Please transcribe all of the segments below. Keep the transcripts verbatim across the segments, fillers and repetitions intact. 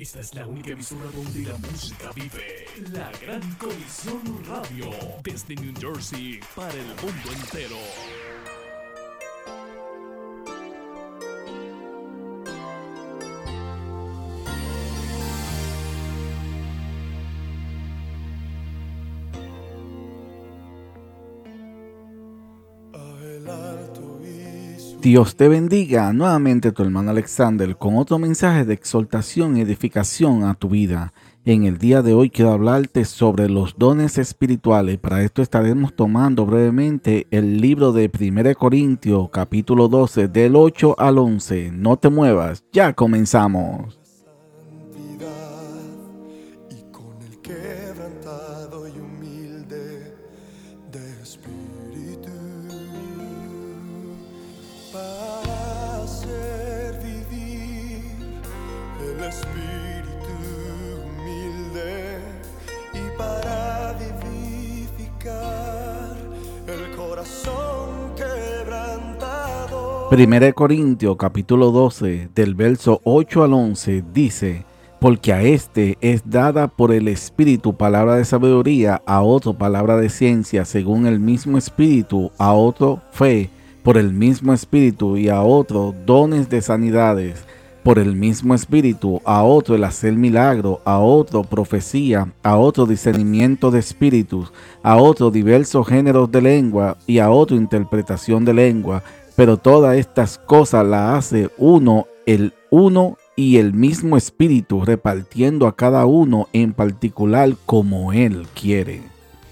Esta es la única emisora donde la música vive. La Gran Colisión Radio. Desde New Jersey para el mundo entero. Dios te bendiga, nuevamente tu hermano Alexander con otro mensaje de exhortación y edificación a tu vida. En el día de hoy quiero hablarte sobre los dones espirituales. Para esto estaremos tomando brevemente el libro de primera de Corintios capítulo doce del ocho al once. No te muevas, ya comenzamos. Espíritu humilde y para vivificar el corazón quebrantado. primera de Corintios capítulo doce del verso ocho al once dice: porque a este es dada por el Espíritu palabra de sabiduría, a otro palabra de ciencia según el mismo Espíritu, a otro fe por el mismo Espíritu, y a otro dones de sanidades por el mismo Espíritu, a otro el hacer milagro, a otro profecía, a otro discernimiento de espíritus, a otro diversos géneros de lengua y a otro interpretación de lengua. Pero todas estas cosas las hace uno, el uno y el mismo Espíritu, repartiendo a cada uno en particular como Él quiere.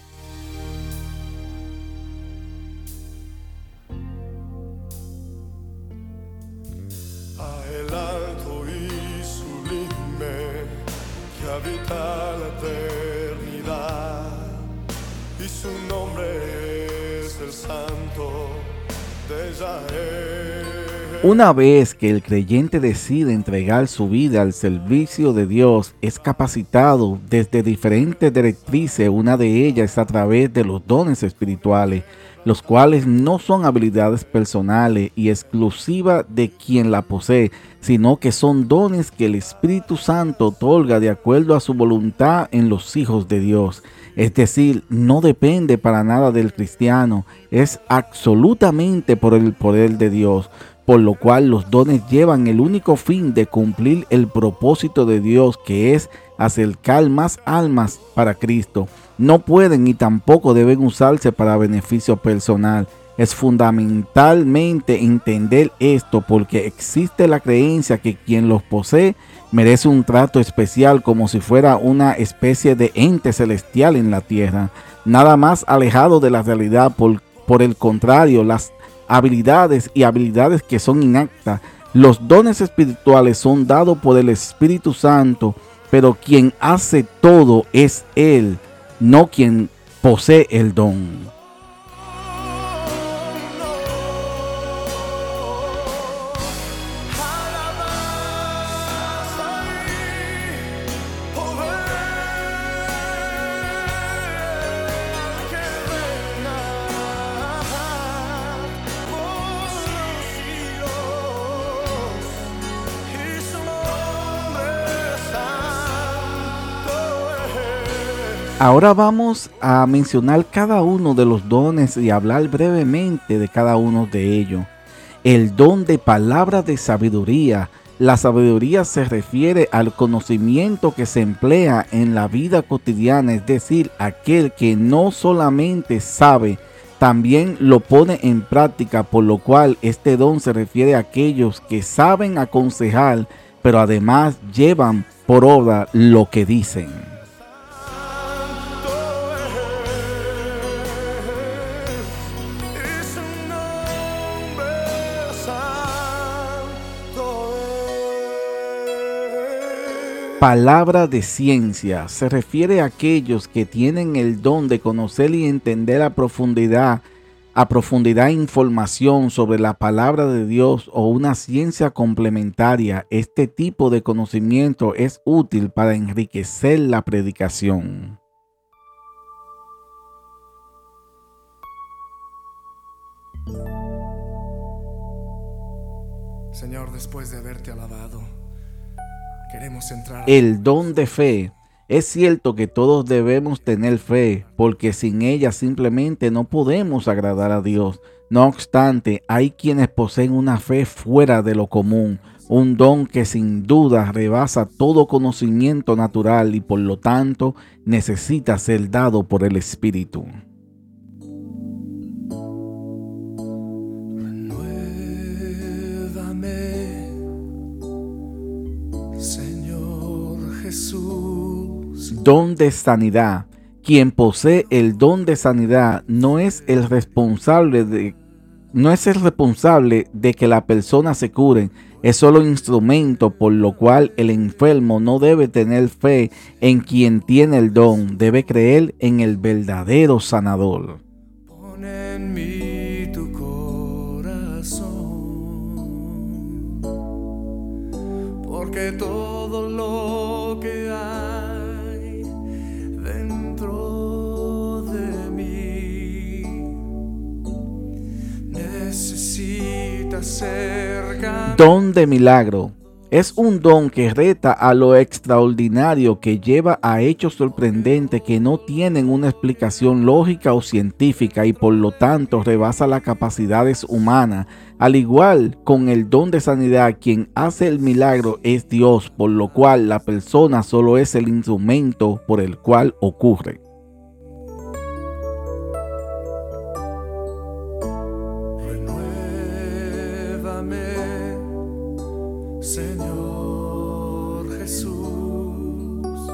Habita la eternidad y su nombre es el Santo de Israel. Una vez que el creyente decide entregar su vida al servicio de Dios, es capacitado desde diferentes directrices. Una de ellas es a través de los dones espirituales, los cuales no son habilidades personales y exclusivas de quien la posee, sino que son dones que el Espíritu Santo otorga de acuerdo a su voluntad en los hijos de Dios. Es decir, no depende para nada del cristiano, es absolutamente por el poder de Dios, por lo cual los dones llevan el único fin de cumplir el propósito de Dios, que es acercar más almas para Cristo. No pueden y tampoco deben usarse para beneficio personal. Es fundamentalmente entender esto, porque existe la creencia que quien los posee merece un trato especial, como si fuera una especie de ente celestial en la tierra. Nada más alejado de la realidad. Por, por el contrario, las habilidades y habilidades que son inaptas. Los dones espirituales son dados por el Espíritu Santo, pero quien hace todo es Él, no quien posee el don. Ahora vamos a mencionar cada uno de los dones y hablar brevemente de cada uno de ellos. El don de palabra de sabiduría. La sabiduría se refiere al conocimiento que se emplea en la vida cotidiana, es decir, aquel que no solamente sabe, también lo pone en práctica, por lo cual este don se refiere a aquellos que saben aconsejar, pero además llevan por obra lo que dicen. Palabra de ciencia se refiere a aquellos que tienen el don de conocer y entender a profundidad, a profundidad información sobre la palabra de Dios o una ciencia complementaria. Este tipo de conocimiento es útil para enriquecer la predicación. Señor, después de haberte alabado queremos entrar. El don de fe. Es cierto que todos debemos tener fe, porque sin ella simplemente no podemos agradar a Dios. No obstante, hay quienes poseen una fe fuera de lo común, un don que sin duda rebasa todo conocimiento natural y por lo tanto necesita ser dado por el Espíritu. Renuévame, Señor Jesús. Don de sanidad. Quien posee el don de sanidad no es el responsable de, no es el responsable de que la persona se cure, es solo instrumento, por lo cual el enfermo no debe tener fe en quien tiene el don, debe creer en el verdadero sanador. Pon en mí tu corazón, porque todo lo que hay dentro de mí necesita ser cambiado. Don de milagro. Es un don que reta a lo extraordinario, que lleva a hechos sorprendentes que no tienen una explicación lógica o científica y por lo tanto rebasa las capacidades humanas. Al igual con el don de sanidad, quien hace el milagro es Dios, por lo cual la persona solo es el instrumento por el cual ocurre. Señor Jesús,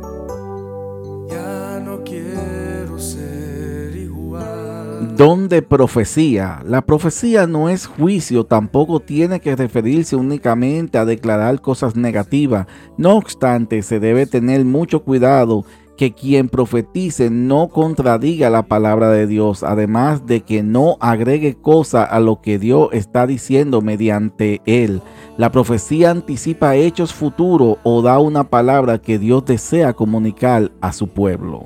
ya no quiero ser igual. Don de profecía. La profecía no es juicio, tampoco tiene que referirse únicamente a declarar cosas negativas. No obstante, se debe tener mucho cuidado que quien profetice no contradiga la palabra de Dios, además de que no agregue cosa a lo que Dios está diciendo mediante él. La profecía anticipa hechos futuros o da una palabra que Dios desea comunicar a su pueblo.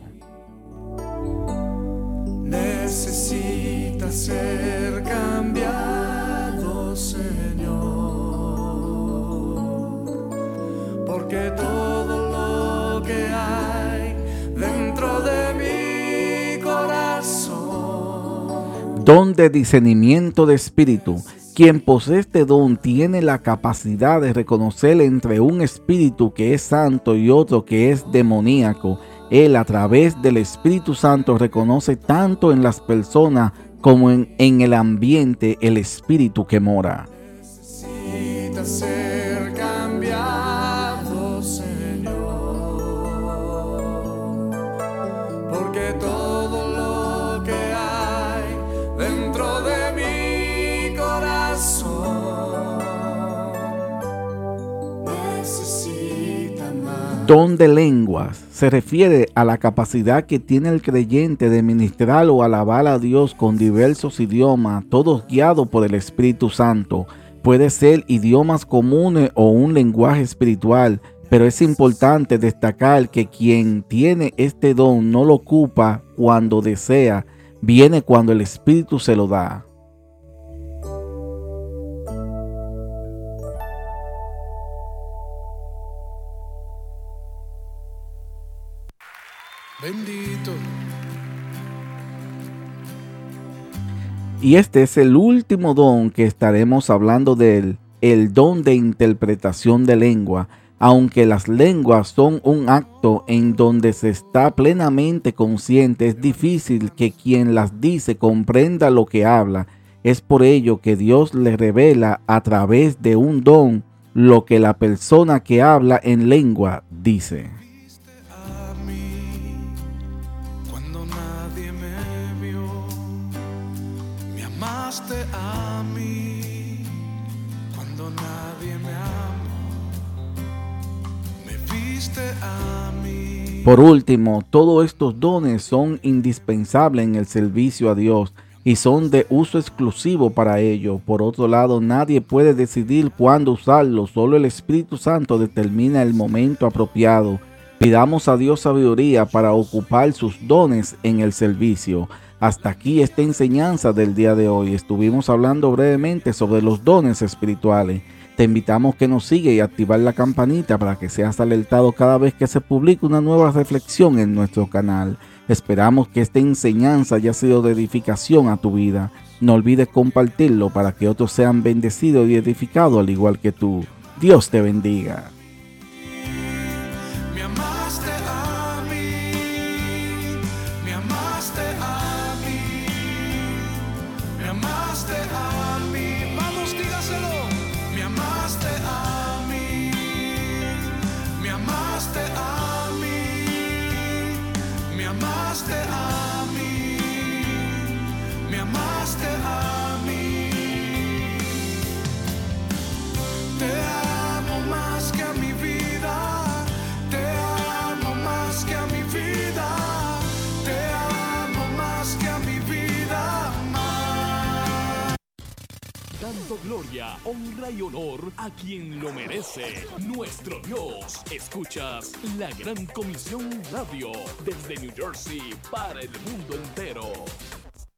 Necesita ser cambiado, Señor, porque todo lo que hay dentro de mi corazón. Don de discernimiento de espíritu. Quien posee este don tiene la capacidad de reconocer entre un espíritu que es santo y otro que es demoníaco. Él, a través del Espíritu Santo, reconoce tanto en las personas como en, en el ambiente el espíritu que mora. Necesita ser cambiado, Señor, porque todo lo que hay dentro de mi corazón necesita más. Don de lenguas. Se refiere a la capacidad que tiene el creyente de ministrar o alabar a Dios con diversos idiomas, todos guiados por el Espíritu Santo. Puede ser idiomas comunes o un lenguaje espiritual, pero es importante destacar que quien tiene este don no lo ocupa cuando desea, viene cuando el Espíritu se lo da. Bendito. Y este es el último don que estaremos hablando de él, el don de interpretación de lengua. Aunque las lenguas son un acto en donde se está plenamente consciente, es difícil que quien las dice comprenda lo que habla. Es por ello que Dios le revela a través de un don lo que la persona que habla en lengua dice. A mí, cuando nadie me amó, me viste a mí. Por último, todos estos dones son indispensables en el servicio a Dios y son de uso exclusivo para ello. Por otro lado, nadie puede decidir cuándo usarlos, solo el Espíritu Santo determina el momento apropiado. Pidamos a Dios sabiduría para ocupar sus dones en el servicio. Hasta aquí esta enseñanza del día de hoy. Estuvimos hablando brevemente sobre los dones espirituales. Te invitamos que nos siga y activar la campanita para que seas alertado cada vez que se publique una nueva reflexión en nuestro canal. Esperamos que esta enseñanza haya sido de edificación a tu vida. No olvides compartirlo para que otros sean bendecidos y edificados al igual que tú. Dios te bendiga. Me amaste a mí, me amaste a mí, me amaste a mí. Vamos, dígaselo. Me amaste a mí, me amaste a mí, me amaste a mí, me amaste a mí. Te amo más que a mi vida, te amo más que a mi vida, te amo más que a mi vida más. Dando gloria, honra y honor a quien lo merece, nuestro Dios. Escuchas la Gran Comisión Radio desde New Jersey para el mundo entero.